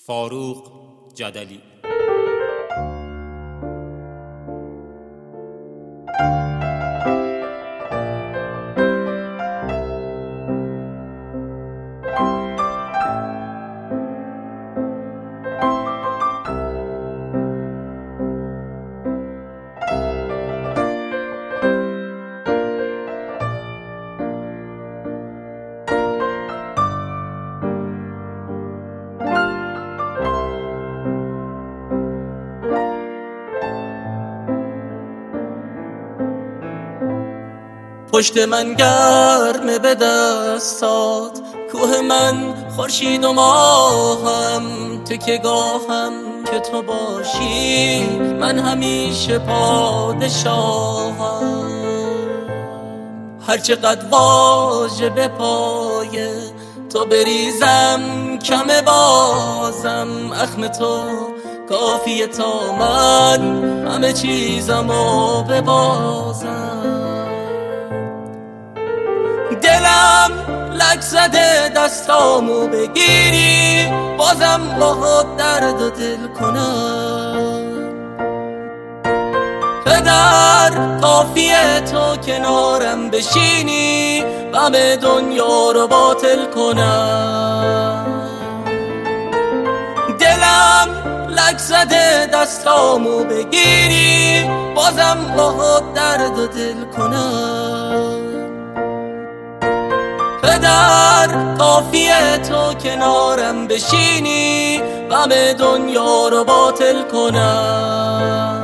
فاروق جدلی. پشت من گرمه به دستات، کوه من خورشید و ماهم، تکیه گاهم که تو باشی، من همیشه پادشاهم. هرچقدر واجب پای تو بریزم کم بازم، اخم تو کافیه تا من همه چیزمو ببازم. دلم لک زده دستامو بگیری، بازم باهات درد و دل کنم. پدر کافیه تو کنارم بشینی، غم دنیا رو باطل کنم. دلم لک زده دستامو بگیری، بازم باهات درد و دل کنم. پدر کافیه تو کنارم بشینی، غم دنیا رو باطل کنم.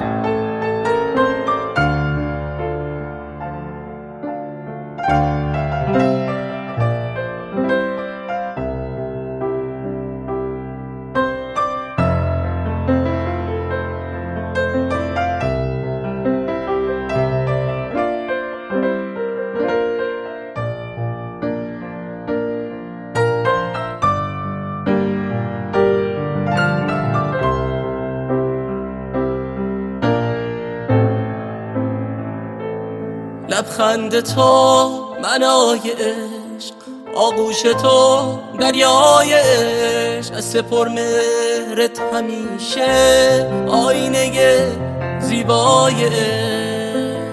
لبخند تو منای عشق، آغوش تو دریای عشق، دست پر مهرت همیشه آینه زیبای عشق.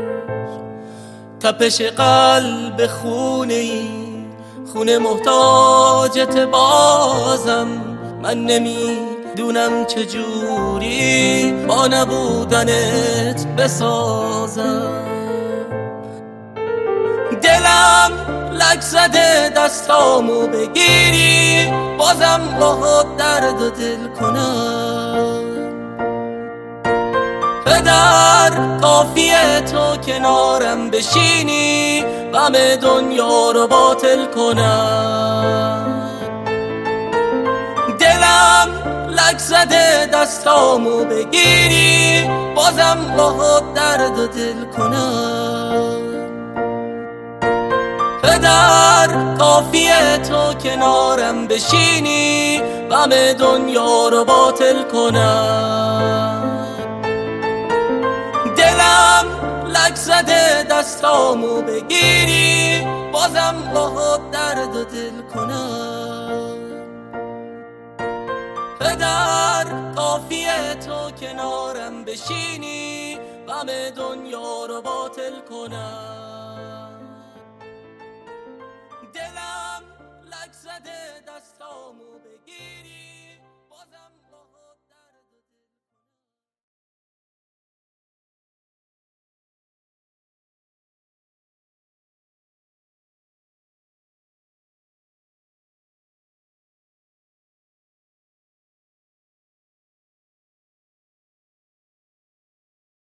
تپش قلب خونه ای، خونه محتاجت بازم، من نمیدونم چجوری با نبودنت بسازم. دلم لک زده دستامو بگیری، بازم باهات درد و دل کنم. پدر کافیه تو کنارم بشینی، غم دنیا رو باطل کنم. دلم لک زده دستامو بگیری، بازم باهات درد و دل کنم. پدر کافیه تو کنارم بشینی، غم دنیا رو باطل کنم. دلم لک زده دستامو بگیری، بازم باهات درد و دل کنم. پدر کافیه تو کنارم بشینی، غم دنیا رو باطل کنم.